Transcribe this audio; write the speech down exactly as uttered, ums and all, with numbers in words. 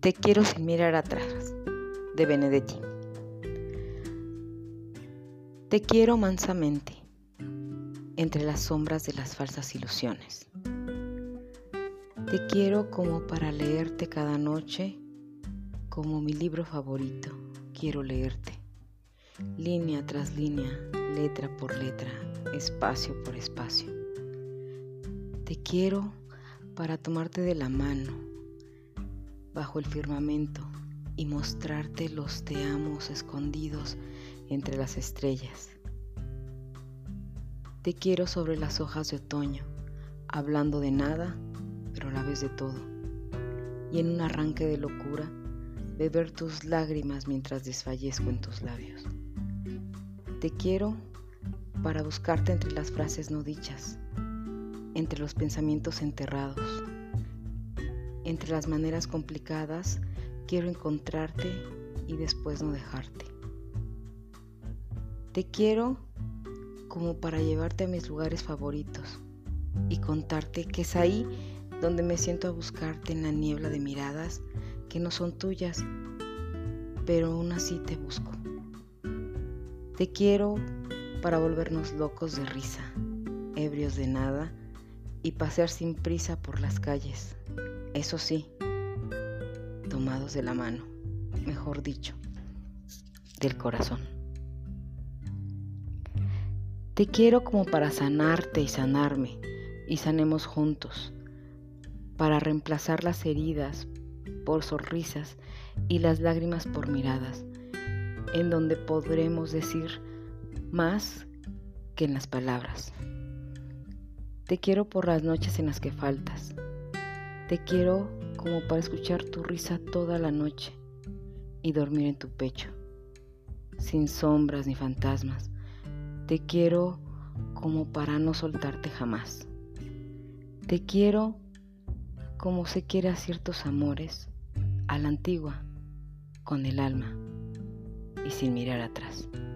Te quiero sin mirar atrás, de Benedetti. Te quiero mansamente, entre las sombras de las falsas ilusiones. Te quiero como para leerte cada noche, como mi libro favorito, quiero leerte. Línea tras línea, letra por letra, espacio por espacio. Te quiero para tomarte de la mano, bajo el firmamento, y mostrarte los te amos escondidos entre las estrellas. Te quiero sobre las hojas de otoño, hablando de nada, pero a la vez de todo, y en un arranque de locura, beber tus lágrimas mientras desfallezco en tus labios. Te quiero para buscarte entre las frases no dichas, entre los pensamientos enterrados, entre las maneras complicadas, quiero encontrarte y después no dejarte. Te quiero como para llevarte a mis lugares favoritos y contarte que es ahí donde me siento a buscarte en la niebla de miradas que no son tuyas, pero aún así te busco. Te quiero para volvernos locos de risa, ebrios de nada y pasear sin prisa por las calles. Eso sí, tomados de la mano, mejor dicho, del corazón. Te quiero como para sanarte y sanarme, y sanemos juntos, para reemplazar las heridas por sonrisas y las lágrimas por miradas, en donde podremos decir más que en las palabras. Te quiero por las noches en las que faltas. Te quiero como para escuchar tu risa toda la noche y dormir en tu pecho, sin sombras ni fantasmas. Te quiero como para no soltarte jamás. Te quiero como se quiere a ciertos amores, a la antigua, con el alma y sin mirar atrás.